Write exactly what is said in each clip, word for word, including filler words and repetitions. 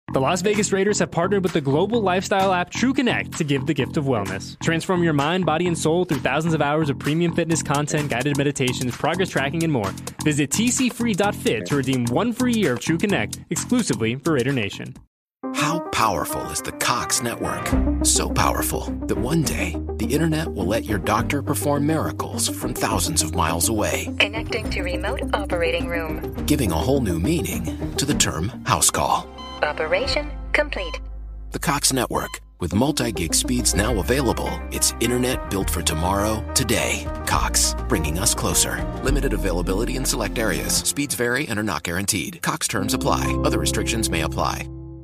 The Las Vegas Raiders have partnered with the global lifestyle app TrueConnect to give the gift of wellness. Transform your mind, body, and soul through thousands of hours of premium fitness content, guided meditations, progress tracking, and more. Visit t c free dot fit to redeem one free year of TrueConnect exclusively for Raider Nation. How powerful is the Cox network? So powerful that one day the internet will let your doctor perform miracles from thousands of miles away. Connecting to remote operating room. Giving a whole new meaning to the term house call. Operation complete. The Cox network, with multi-gig speeds now available, it's internet built for tomorrow, today. Cox, bringing us closer. Limited availability in select areas. Speeds vary and are not guaranteed. Cox terms apply. Other restrictions may apply.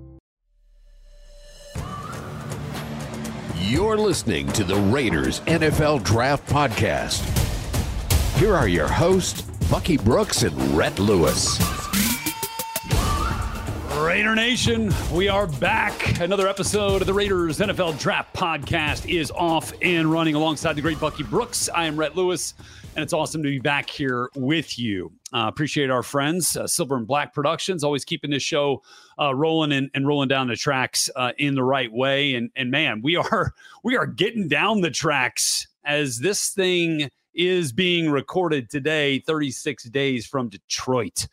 You're listening to the Raiders N F L Draft Podcast. Here are your hosts, Bucky Brooks and Rhett Lewis. Raider Nation, we are back. Another episode of the Raiders N F L Draft Podcast is off and running alongside the great Bucky Brooks. I am Rhett Lewis, and it's awesome to be back here with you. Uh, appreciate our friends, uh, Silver and Black Productions, always keeping this show uh, rolling and, and rolling down the tracks uh, in the right way. And, and man, we are we are getting down the tracks as this thing is being recorded today, thirty-six days from Detroit.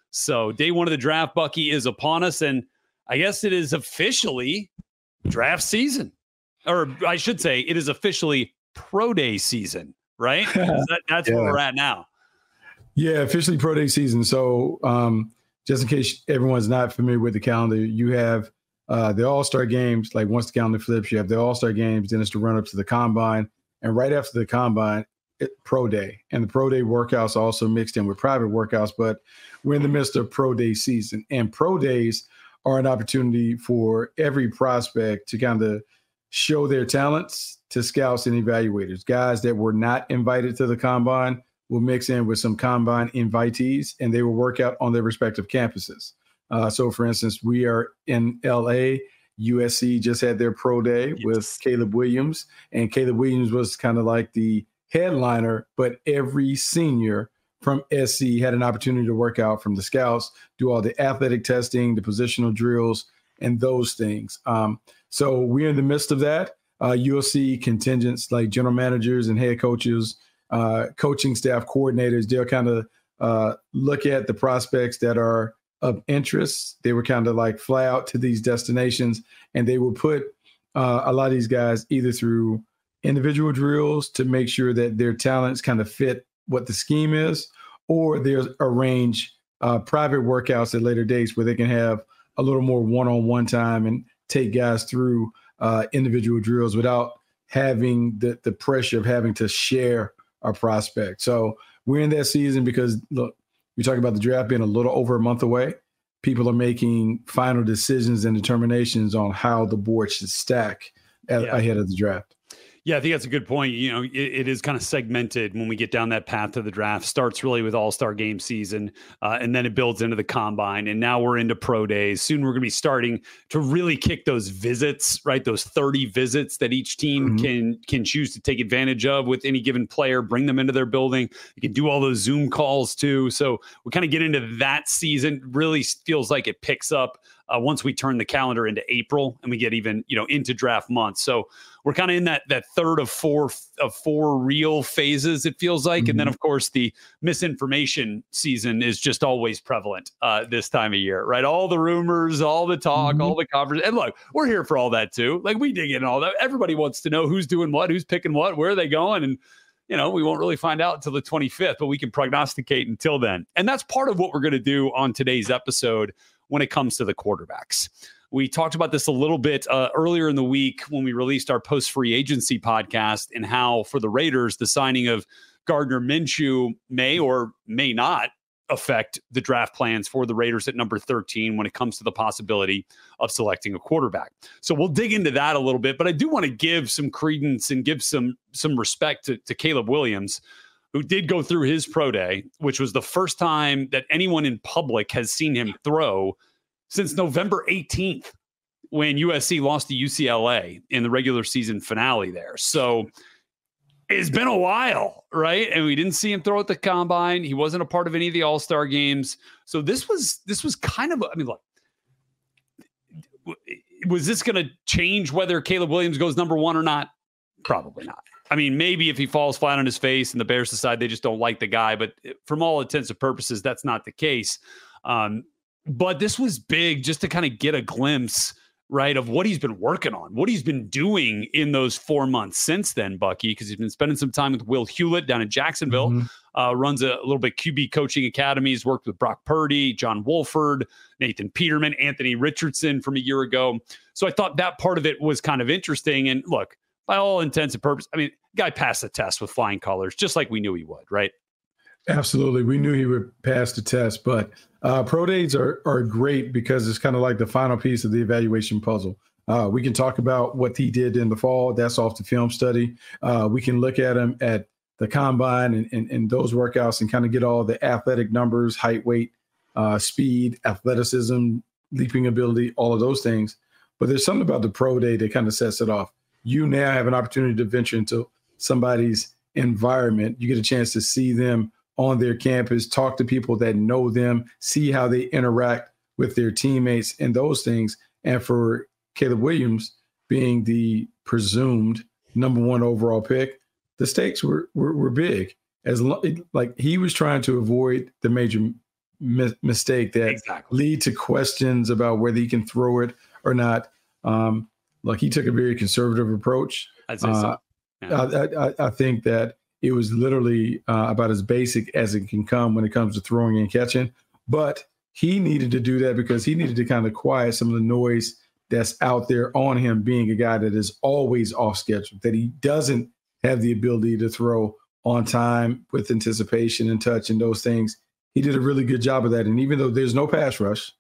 So day one of the draft, Bucky, is upon us, and I guess it is officially draft season. Or I should say it is officially pro day season, right? that, that's yeah. where we're at now. Yeah, officially pro day season. So um, just in case everyone's not familiar with the calendar, you have uh, the All-Star games, like once the calendar flips, you have the All-Star games, then it's the run-up to the Combine, and right after the Combine, it, pro day. And the pro day workouts are also mixed in with private workouts, but we're in the midst of pro day season. And pro days are an opportunity for every prospect to kind of show their talents to scouts and evaluators. Guys that were not invited to the Combine will mix in with some Combine invitees, and they will work out on their respective campuses. Uh, so, for instance, we are in L A. U S C just had their pro day yes. with Caleb Williams, and Caleb Williams was kind of like the headliner, but every senior from S C had an opportunity to work out from the scouts, do all the athletic testing, the positional drills, and those things. Um, so we're in the midst of that. Uh, you'll see contingents like general managers and head coaches, uh, coaching staff coordinators. They'll kind of uh, look at the prospects that are of interest. They were kind of like fly out to these destinations, and they will put uh, a lot of these guys either through individual drills to make sure that their talents kind of fit what the scheme is, or there's arrange uh, private workouts at later dates where they can have a little more one-on-one time and take guys through uh, individual drills without having the, the pressure of having to share a prospect. So we're in that season because, look, we talk about the draft being a little over a month away. People are making final decisions and determinations on how the board should stack at, yeah. ahead of the draft. Yeah, I think that's a good point. You know, it, it is kind of segmented when we get down that path to the draft. Starts really with All-Star game season, uh, and then it builds into the Combine, and now we're into pro days. Soon we're going to be starting to really kick those visits, right? Those thirty visits that each team mm-hmm. can can choose to take advantage of with any given player, bring them into their building. You can do all those Zoom calls too. So we kind of get into that season. Really feels like it picks up Uh, once we turn the calendar into April and we get even, you know, into draft month. So we're kind of in that that third of four of four real phases, it feels like. Mm-hmm. And then, of course, the misinformation season is just always prevalent uh, this time of year, right? All the rumors, all the talk, mm-hmm. all the conversation. And look, we're here for all that too. Like, we dig in all that. Everybody wants to know who's doing what, who's picking what, where are they going? And, you know, we won't really find out until the twenty-fifth, but we can prognosticate until then. And that's part of what we're going to do on today's episode when it comes to the quarterbacks. We talked about this a little bit uh, earlier in the week when we released our post-free agency podcast, and how for the Raiders, the signing of Gardner Minshew may or may not affect the draft plans for the Raiders at number thirteen when it comes to the possibility of selecting a quarterback. So we'll dig into that a little bit, but I do want to give some credence and give some, some respect to, to Caleb Williams, who did go through his pro day, which was the first time that anyone in public has seen him throw since November eighteenth, when U S C lost to U C L A in the regular season finale there. So it's been a while, right? And we didn't see him throw at the Combine. He wasn't a part of any of the All-Star games. So this was, this was kind of, I mean, look, was this going to change whether Caleb Williams goes number one or not? Probably not. I mean, maybe if he falls flat on his face and the Bears decide they just don't like the guy, but from all intents and purposes, that's not the case. Um, but this was big just to kind of get a glimpse, right, of what he's been working on, what he's been doing in those four months since then, Bucky, because he's been spending some time with Will Hewlett down in Jacksonville, mm-hmm. uh, runs a, a little bit Q B coaching academies, worked with Brock Purdy, John Wolford, Nathan Peterman, Anthony Richardson from a year ago. So I thought that part of it was kind of interesting. And look, by all intents and purposes, I mean, guy passed the test with flying colors, just like we knew he would, right? Absolutely. We knew he would pass the test, but uh, pro days are, are great because it's kind of like the final piece of the evaluation puzzle. Uh, we can talk about what he did in the fall. That's off the film study. Uh, we can look at him at the combine and, and, and those workouts and kind of get all the athletic numbers, height, weight, uh, speed, athleticism, leaping ability, all of those things. But there's something about the pro day that kind of sets it off. You now have an opportunity to venture into somebody's environment. You get a chance to see them on their campus, talk to people that know them, see how they interact with their teammates and those things. And for Caleb Williams being the presumed number one overall pick, the stakes were were, were big. As lo- like he was trying to avoid the major mi- mistake that exactly. lead to questions about whether he can throw it or not. Um, like he took a very conservative approach. I'd say so. Yeah. I, I, I think that it was literally uh, about as basic as it can come when it comes to throwing and catching. But he needed to do that because he needed to kind of quiet some of the noise that's out there on him being a guy that is always off schedule, that he doesn't have the ability to throw on time with anticipation and touch and those things. He did a really good job of that. And even though there's no pass rush,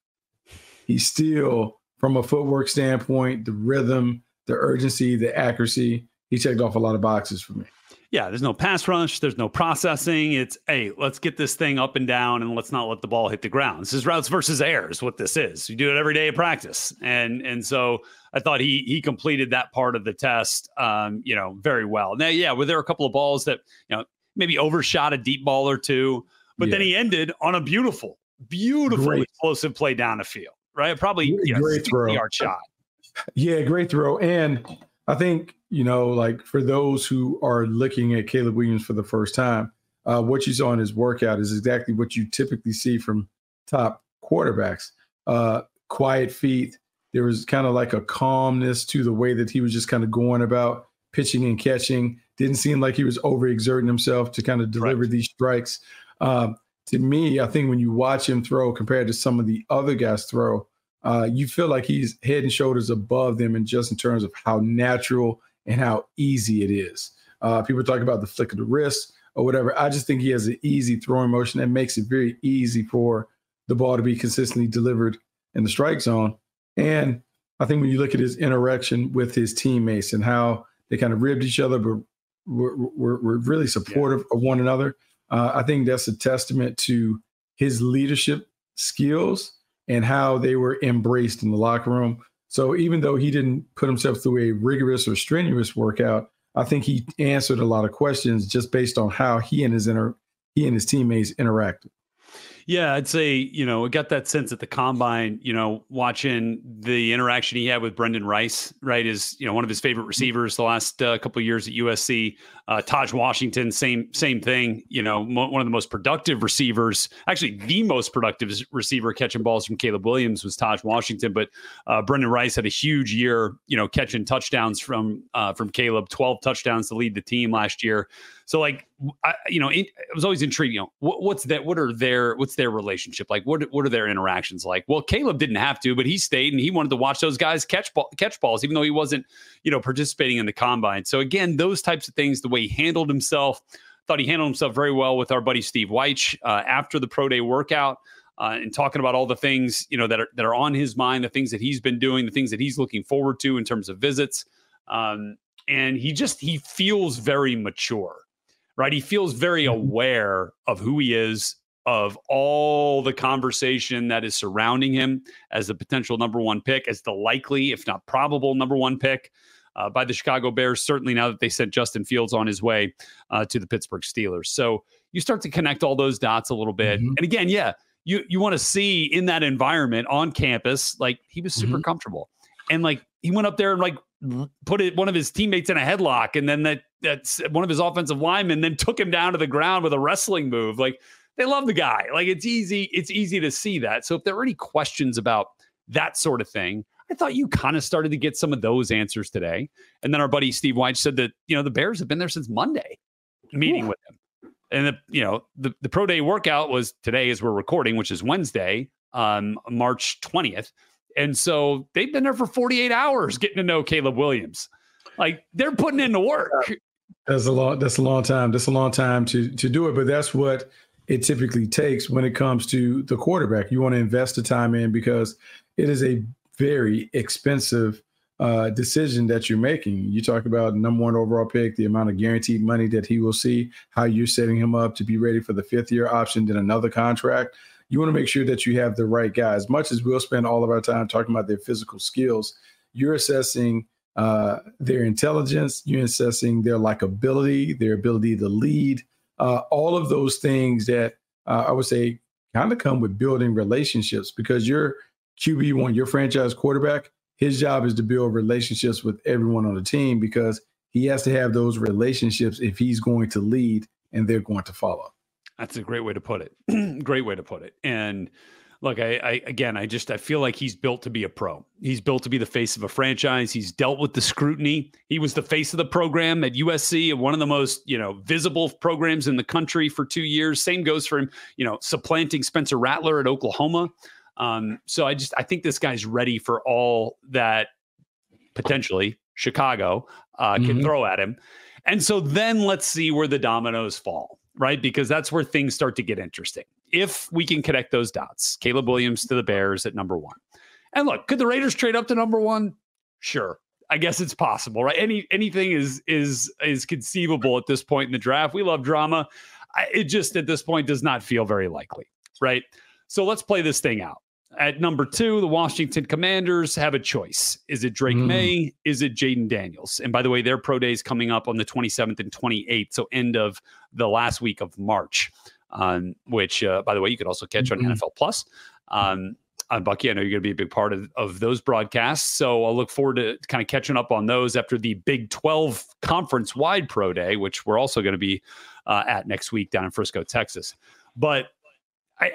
he still, from a footwork standpoint, the rhythm, the urgency, the accuracy, he checked off a lot of boxes for me. Yeah, there's no pass rush. There's no processing. It's, hey, let's get this thing up and down and let's not let the ball hit the ground. This is routes versus airs, what this is. You do it every day of practice. And and so I thought he he completed that part of the test, um, you know, very well. Now, yeah, were there a couple of balls that, you know, maybe overshot a deep ball or two, but yeah. then he ended on a beautiful, beautiful great. explosive play down the field, right? Probably you know, great throw. yard shot. Yeah, great throw. And I think, you know, like for those who are looking at Caleb Williams for the first time, uh, what you saw in his workout is exactly what you typically see from top quarterbacks. Uh, quiet feet. There was kind of like a calmness to the way that he was just kind of going about pitching and catching. Didn't seem like he was overexerting himself to kind of deliver right. these strikes. Um, to me, I think when you watch him throw compared to some of the other guys throw, uh, you feel like he's head and shoulders above them, and just in terms of how natural and how easy it is. Uh, people talk about the flick of the wrist or whatever. I just think he has an easy throwing motion that makes it very easy for the ball to be consistently delivered in the strike zone. And I think when you look at his interaction with his teammates and how they kind of ribbed each other, but were, were, were really supportive yeah. of one another, uh, I think that's a testament to his leadership skills and how they were embraced in the locker room. So even though he didn't put himself through a rigorous or strenuous workout, I think he answered a lot of questions just based on how he and his inter- he and his teammates interacted. Yeah, I'd say, you know, I got that sense at the combine, you know, watching the interaction he had with Brendan Rice, right, is, you know, one of his favorite receivers the last uh, couple of years at U S C. Uh, Taj Washington, same same thing, you know, mo- one of the most productive receivers, actually the most productive receiver catching balls from Caleb Williams was Taj Washington. But uh, Brendan Rice had a huge year, you know, catching touchdowns from uh, from Caleb, twelve touchdowns to lead the team last year. So, like, I, you know, it, it was always intriguing. You know, what, what's that? What are their what's their relationship like? What what are their interactions like? Well, Caleb didn't have to, but he stayed and he wanted to watch those guys catch ball, catch balls, even though he wasn't, you know, participating in the combine. So again, those types of things, the way he handled himself, thought he handled himself very well with our buddy Steve Weich uh, after the pro day workout. Uh, and talking about all the things, you know, that are that are on his mind, the things that he's been doing, the things that he's looking forward to in terms of visits. Um, and he just he feels very mature. Right. He feels very aware of who he is, of all the conversation that is surrounding him as the potential number one pick, as the likely, if not probable, number one pick uh, by the Chicago Bears, certainly now that they sent Justin Fields on his way uh, to the Pittsburgh Steelers. So you start to connect all those dots a little bit. Mm-hmm. And again, yeah, you, you want to see in that environment on campus, like he was super mm-hmm. comfortable. And like, he went up there and like put it, one of his teammates in a headlock. And then that that's one of his offensive linemen then took him down to the ground with a wrestling move. Like, they love the guy. Like, it's easy. It's easy to see that. So if there were any questions about that sort of thing, I thought you kind of started to get some of those answers today. And then our buddy Steve White said that, you know, the Bears have been there since Monday meeting Ooh. with him. And, the, you know, the, the pro day workout was today as we're recording, which is Wednesday, um, March twentieth. And so they've been there for forty-eight hours getting to know Caleb Williams. Like, they're putting in the work. That's a long, that's a long time. That's a long time to, to do it. But that's what it typically takes when it comes to the quarterback. You want to invest the time in because it is a very expensive uh, decision that you're making. You talk about number one overall pick, the amount of guaranteed money that he will see, how you're setting him up to be ready for the fifth year option, then another contract. You want to make sure that you have the right guy. As much as we'll spend all of our time talking about their physical skills, you're assessing uh, their intelligence, you're assessing their likability, their ability to lead, uh, all of those things that uh, I would say kind of come with building relationships, because you're Q B one, your franchise quarterback, his job is to build relationships with everyone on the team, because he has to have those relationships if he's going to lead and they're going to follow. That's a great way to put it. Great way to put it. And look, I, I, again, I just, I feel like he's built to be a pro. He's built to be the face of a franchise. He's dealt with the scrutiny. He was the face of the program at U S C, one of the most, you know, visible programs in the country for two years. Same goes for him, you know, supplanting Spencer Rattler at Oklahoma. Um, so I just, I think this guy's ready for all that potentially Chicago uh, can mm-hmm. throw at him. And so then let's see where the dominoes fall, right? Because that's where things start to get interesting. If we can connect those dots, Caleb Williams to the Bears at number one. And look, could the Raiders trade up to number one? Sure. I guess it's possible, right? Any, anything is, is, is conceivable at this point in the draft. We love drama. I, it just at this point does not feel very likely, right? So let's play this thing out. At number two, the Washington Commanders have a choice. Is it Drake mm. May? Is it Jaden Daniels? And by the way, their pro day is coming up on the twenty-seventh and twenty-eighth, so end of the last week of March, um, which, uh, by the way, you could also catch mm-hmm. on N F L Plus. Um, on Bucky, I know you're going to be a big part of, of those broadcasts, so I'll look forward to kind of catching up on those after the Big twelve conference-wide pro day, which we're also going to be uh, at next week down in Frisco, Texas. But I... I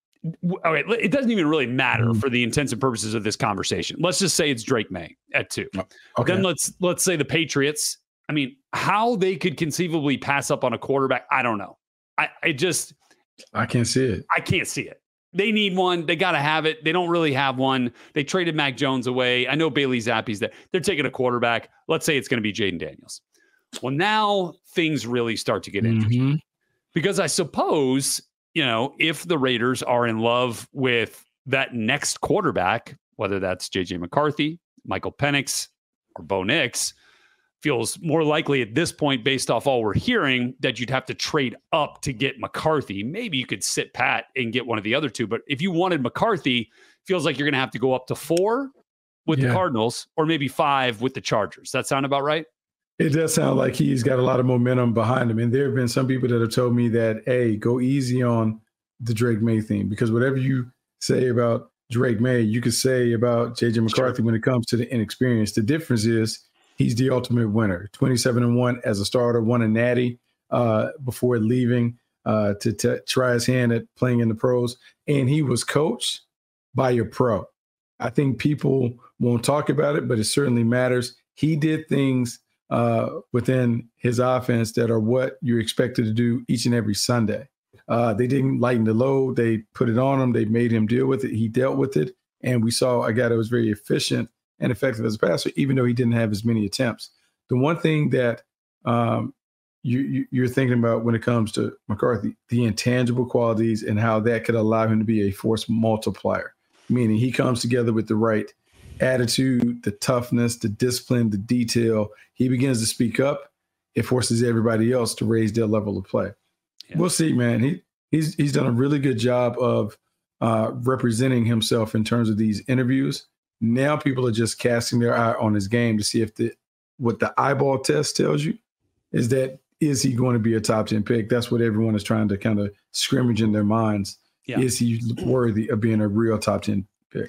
All right, it doesn't even really matter for the intents and purposes of this conversation. Let's just say it's Drake May at two. Okay. Then let's let's say the Patriots. I mean, how they could conceivably pass up on a quarterback, I don't know. I, I just I can't see it. I can't see it. They need one. They got to have it. They don't really have one. They traded Mac Jones away. I know Bailey Zappi's there. They're taking a quarterback. Let's say it's going to be Jaden Daniels. Well, now things really start to get mm-hmm. interesting, because I suppose, you know, if the Raiders are in love with that next quarterback, whether that's J J McCarthy, Michael Penix, or Bo Nix, feels more likely at this point, based off all we're hearing, that you'd have to trade up to get McCarthy. Maybe you could sit pat and get one of the other two. But if you wanted McCarthy, feels like you're going to have to go up to four with yeah. the Cardinals, or maybe five with the Chargers. That sound about right? It does sound like he's got a lot of momentum behind him. And there have been some people that have told me that, hey, go easy on the Drake May thing, because whatever you say about Drake May, you could say about J J McCarthy sure. when it comes to the inexperience. The difference is he's the ultimate winner. twenty-seven and one as a starter, won a natty uh, before leaving uh, to t- try his hand at playing in the pros. And he was coached by a pro. I think people won't talk about it, but it certainly matters. He did things uh, within his offense that are what you're expected to do each and every Sunday. Uh, they didn't lighten the load. They put it on him. They made him deal with it. He dealt with it. And we saw a guy that was very efficient and effective as a passer, even though he didn't have as many attempts. The one thing that um, you, you, you're thinking about when it comes to McCarthy, the intangible qualities and how that could allow him to be a force multiplier, meaning he comes together with the right attitude, the toughness, the discipline, the detail. He begins to speak up. It forces everybody else to raise their level of play. Yeah. We'll see, man. He he's he's done a really good job of uh, representing himself in terms of these interviews. Now people are just casting their eye on his game to see if the what the eyeball test tells you is that is he going to be a top ten pick? That's what everyone is trying to kind of scrimmage in their minds. Yeah. Is he worthy of being a real top ten pick?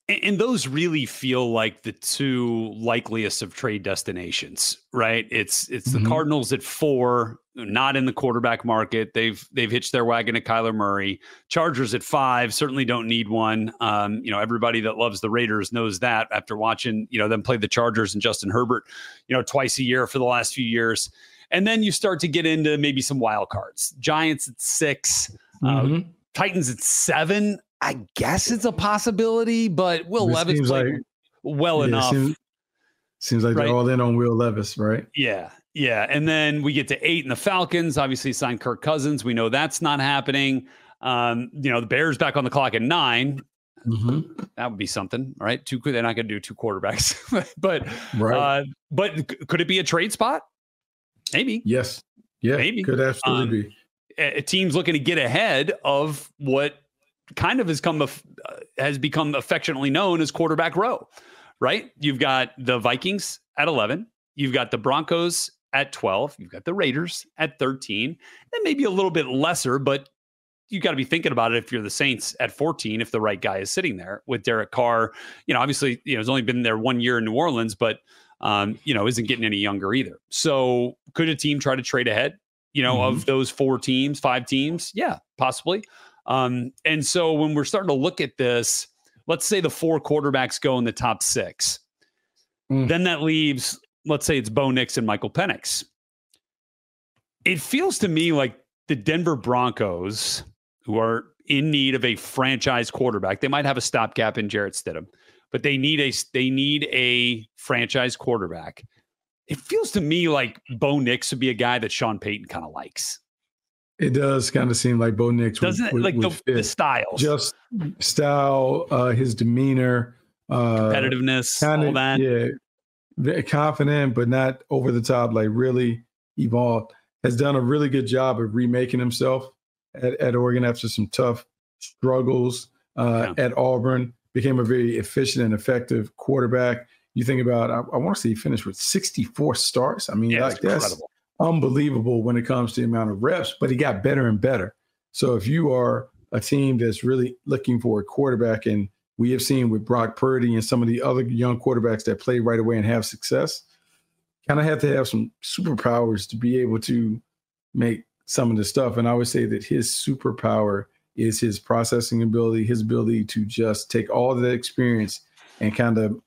And those really feel like the two likeliest of trade destinations, right? It's it's Mm-hmm. the Cardinals at four, not in the quarterback market. They've they've hitched their wagon to Kyler Murray. Chargers at five, certainly don't need one. Um, you know, everybody that loves the Raiders knows that after watching, you know, them play the Chargers and Justin Herbert, you know, twice a year for the last few years. And then you start to get into maybe some wild cards. Giants at six, Mm-hmm. uh, Titans at seven. I guess it's a possibility, but Will It Levis seems played like- well Yeah, enough. Seems, seems like Right. they're all in on Will Levis, right? Yeah. Yeah. And then we get to eight, and the Falcons obviously signed Kirk Cousins. We know that's not happening. Um, you know, the Bears back on the clock at nine. Mm-hmm. That would be something, right? Two, they're not going to do two quarterbacks, but, Right. uh, but c- could it be a trade spot? Maybe. Yes. Yeah. Maybe. Could absolutely Um, be. A, a team's looking to get ahead of what kind of has come, of- uh, has become affectionately known as quarterback row, right? You've got the Vikings at eleven. You've got the Broncos at twelve. You've got the Raiders at thirteen. And maybe a little bit lesser, but you got to be thinking about it if you're the Saints at fourteen, if the right guy is sitting there with Derek Carr. You know, obviously, you know, he's only been there one year in New Orleans, but, um, you know, isn't getting any younger either. So could a team try to trade ahead, you know, Mhm. of those four teams, five teams? Yeah, possibly. Um, and so when we're starting to look at this, let's say the four quarterbacks go in the top six, Mm. then that leaves, let's say it's Bo Nix and Michael Penix. It feels to me like the Denver Broncos, who are in need of a franchise quarterback, they might have a stopgap in Jarrett Stidham, but they need a they need a franchise quarterback. It feels to me like Bo Nix would be a guy that Sean Payton kind of likes. It does kind of seem like Bo Nix Doesn't it? would, Like would the, fit. the styles, Just style, uh, his demeanor, uh, competitiveness, kind all of, that. yeah, very confident, but not over the top, like really evolved. Has done a really good job of remaking himself at, at Oregon after some tough struggles uh, Yeah. at Auburn. Became a very efficient and effective quarterback. You think about, I, I want to say he finished with sixty-four starts. I mean, Yeah, like it's that's incredible. unbelievable when it comes to the amount of reps, but he got better and better. So if you are a team that's really looking for a quarterback, and we have seen with Brock Purdy and some of the other young quarterbacks that play right away and have success, kind of have to have some superpowers to be able to make some of the stuff. And I would say that his superpower is his processing ability, his ability to just take all of that experience and kind of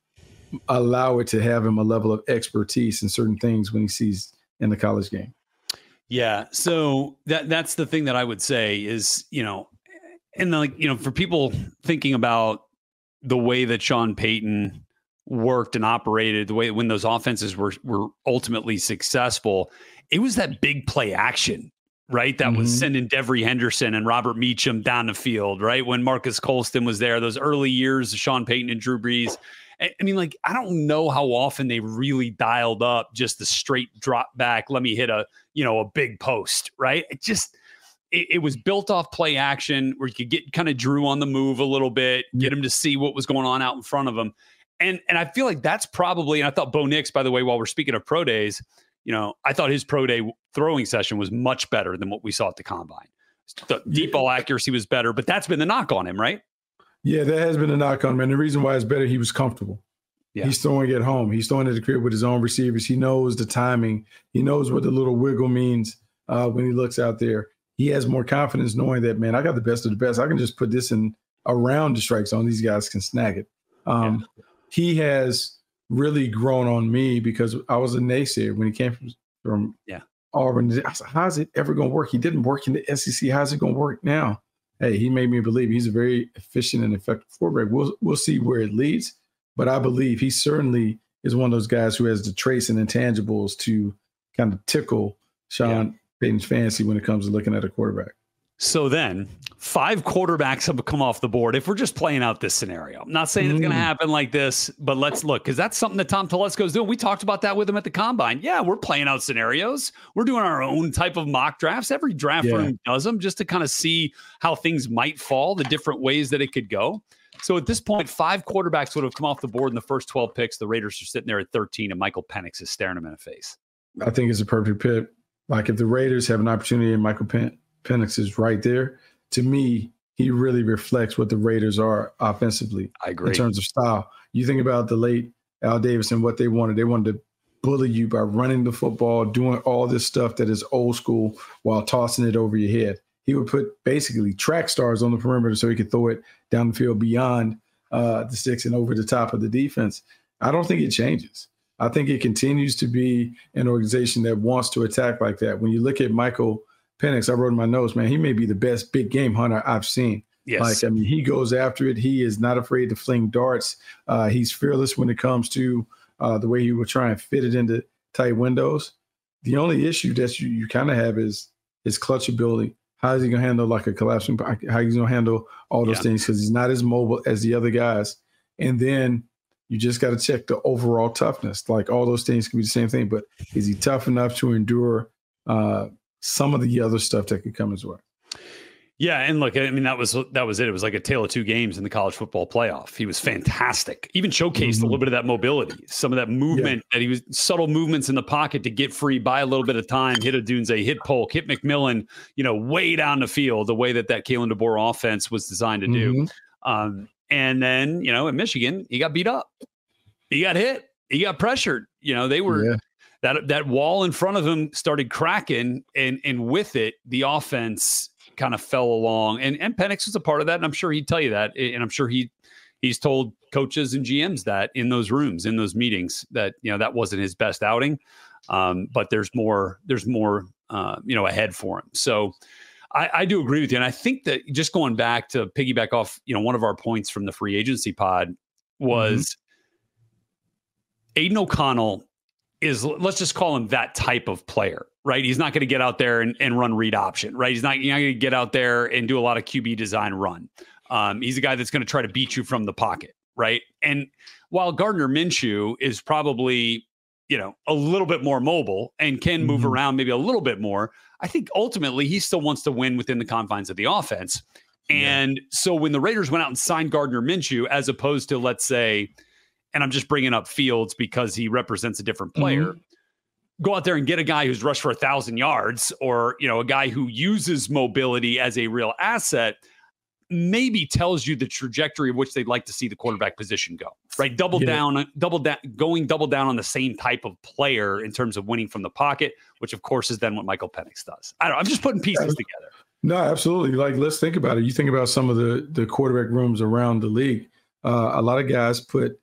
allow it to have him a level of expertise in certain things when he sees in the college game. Yeah. So that that's the thing that I would say is, you know, and like, you know, for people thinking about the way that Sean Payton worked and operated, the way when those offenses were were ultimately successful, it was that big play action, right? That was Mhm. sending Devery Henderson and Robert Meacham down the field, right? When Marcus Colston was there, those early years of Sean Payton and Drew Brees. I I mean, like, I don't know how often they really dialed up just the straight drop back. Let me hit a, you know, a big post, right? It just, it, it was built off play action where you could get kind of Drew on the move a little bit, get him to see what was going on out in front of him. And, and I feel like that's probably, and I thought Bo Nix, by the way, while we're speaking of pro days, you know, I thought his pro day throwing session was much better than what we saw at the combine. The deep ball accuracy was better, but that's been the knock on him, right? Yeah, that has been a knock on him. And the reason why it's better, he was comfortable. Yeah. He's throwing at home. He's throwing at the crib with his own receivers. He knows the timing. He knows what the little wiggle means uh, when he looks out there. He has more confidence knowing that, man, I got the best of the best. I can just put this in around the strike zone. These guys can snag it. Um, yeah. He has really grown on me because I was a naysayer when he came from, from yeah. Auburn. I was like, how's it ever going to work? He didn't work in the S E C. How's it going to work now? Hey, he made me believe he's a very efficient and effective quarterback. We'll we'll see where it leads, but I believe he certainly is one of those guys who has the traits and intangibles to kind of tickle Sean yeah. Payton's fancy when it comes to looking at a quarterback. So then five quarterbacks have come off the board. If we're just playing out this scenario, I'm not saying mm. it's going to happen like this, but let's look, because that's something that Tom Telesco is doing. We talked about that with him at the combine. Yeah, we're playing out scenarios. We're doing our own type of mock drafts. Every draft yeah. room does them just to kind of see how things might fall, the different ways that it could go. So at this point, five quarterbacks would have come off the board in the first twelve picks. The Raiders are sitting there at thirteen, and Michael Penix is staring him in the face. I think it's a perfect pick. Like if the Raiders have an opportunity and Michael Penix Penix is right there, to me, he really reflects what the Raiders are offensively. I agree. In terms of style. You think about the late Al Davis and what they wanted. They wanted to bully you by running the football, doing all this stuff that is old school while tossing it over your head. He would put basically track stars on the perimeter so he could throw it down the field beyond uh, the six and over the top of the defense. I don't think it changes. I think it continues to be an organization that wants to attack like that. When you look at Michael Penix, I wrote in my notes, man, he may be the best big game hunter I've seen. Yes. Like, I mean, he goes after it. He is not afraid to fling darts. Uh, he's fearless when it comes to uh, the way he will try and fit it into tight windows. The only issue that you, you kind of have is his clutch ability. How is he going to handle like a collapsing? How he's going to handle all those yeah. things because he's not as mobile as the other guys. And then you just got to check the overall toughness. Like all those things can be the same thing, but is he tough enough to endure uh, some of the other stuff that could come his way? Yeah, and look, I mean, that was that was it. It was like a tale of two games in the college football playoff. He was fantastic. Even showcased mm-hmm. a little bit of that mobility, some of that movement, yeah. that he was subtle movements in the pocket to get free, buy a little bit of time, hit Odunze, hit Polk, hit McMillan, you know, way down the field, the way that that Kalen DeBoer offense was designed to do. Mm-hmm. Um, and then, you know, in Michigan, he got beat up. He got hit. He got pressured. You know, they were yeah. that that wall in front of him started cracking, and and with it, the offense kind of fell along, and and Penix was a part of that, and I'm sure he'd tell you that, and I'm sure he he's told coaches and G Ms that in those rooms, in those meetings, that you know that wasn't his best outing, um, but there's more there's more uh, you know ahead for him. So I, I do agree with you, and I think that just going back to piggyback off you know one of our points from the free agency pod was mm-hmm. Aiden O'Connell is, let's just call him that type of player, right? He's not going to get out there and, and run read option, right? He's not, you're not going to get out there and do a lot of Q B design run. Um, he's a guy that's going to try to beat you from the pocket, right? And while Gardner Minshew is probably, you know, a little bit more mobile and can mm-hmm. move around maybe a little bit more, I think ultimately he still wants to win within the confines of the offense. And yeah. so when the Raiders went out and signed Gardner Minshew, as opposed to, let's say, and I'm just bringing up Fields because he represents a different player, mm-hmm. go out there and get a guy who's rushed for a thousand yards, or, you know, a guy who uses mobility as a real asset, maybe tells you the trajectory of which they'd like to see the quarterback position go, right? Double yeah. down, double down, going double down on the same type of player in terms of winning from the pocket, which of course is then what Michael Penix does. I don't, I'm just putting pieces together. No, absolutely. Like, let's think about it. You think about some of the, the quarterback rooms around the league. Uh, a lot of guys put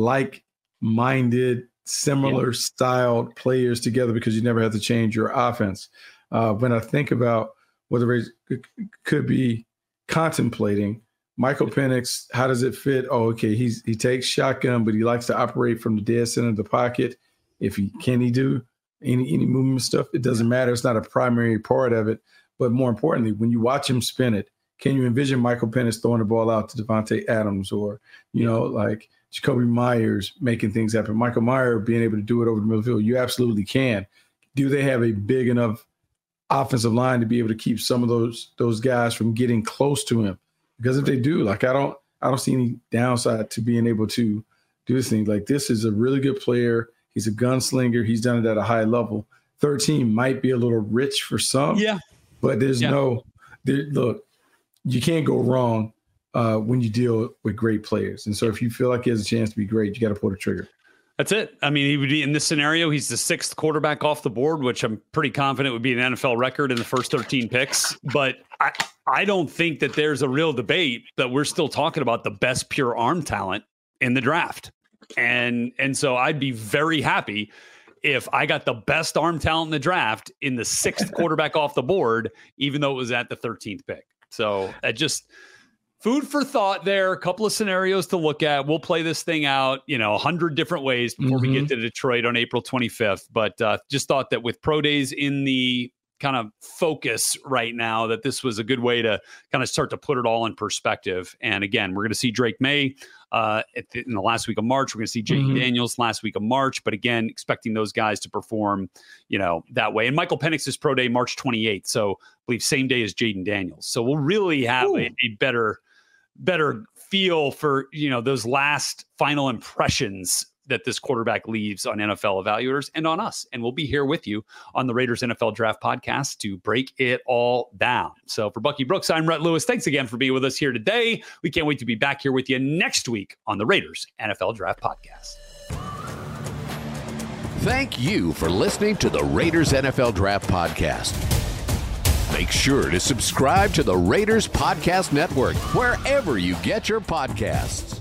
like-minded, similar yeah. styled players together because you never have to change your offense. Uh, when I think about what the Raiders could be contemplating, Michael Penix, how does it fit? Oh, okay, he's he takes shotgun, but he likes to operate from the dead center of the pocket. If he can he do any any movement stuff, it doesn't matter. It's not a primary part of it. But more importantly, when you watch him spin it, can you envision Michael Penix throwing the ball out to Devontae Adams, or, you know, like Jacoby Myers making things happen? Michael Myers being able to do it over the middle field. You absolutely can. Do they have a big enough offensive line to be able to keep some of those those guys from getting close to him? Because if they do, like, I don't I don't see any downside to being able to do this thing. Like, this is a really good player. He's a gunslinger. He's done it at a high level. thirteen might be a little rich for some. Yeah. But there's yeah. no there, look, you can't go wrong uh, when you deal with great players. And so if you feel like he has a chance to be great, you got to pull the trigger. That's it. I mean, he would be in this scenario. He's the sixth quarterback off the board, which I'm pretty confident would be an N F L record in the first thirteen picks. But I, I don't think that there's a real debate that we're still talking about the best pure arm talent in the draft. And, and so I'd be very happy if I got the best arm talent in the draft in the sixth quarterback off the board, even though it was at the thirteenth pick. So that just food for thought there. A couple of scenarios to look at. We'll play this thing out, you know, a hundred different ways before mm-hmm. we get to Detroit on April twenty-fifth. But uh, just thought that with pro days in the kind of focus right now, that this was a good way to kind of start to put it all in perspective. And again, we're going to see Drake May uh, at the, in the last week of March. We're going to see Jayden mm-hmm. Daniels last week of March. But again, expecting those guys to perform, you know, that way. And Michael Penix's pro day, March twenty-eighth. So I believe same day as Jayden Daniels. So we'll really have a, a better, better feel for, you know, those last final impressions that this quarterback leaves on N F L evaluators and on us. And we'll be here with you on the Raiders N F L Draft Podcast to break it all down. So for Bucky Brooks, I'm Rhett Lewis. Thanks again for being with us here today. We can't wait to be back here with you next week on the Raiders N F L Draft Podcast. Thank you for listening to the Raiders N F L Draft Podcast. Make sure to subscribe to the Raiders Podcast Network wherever you get your podcasts.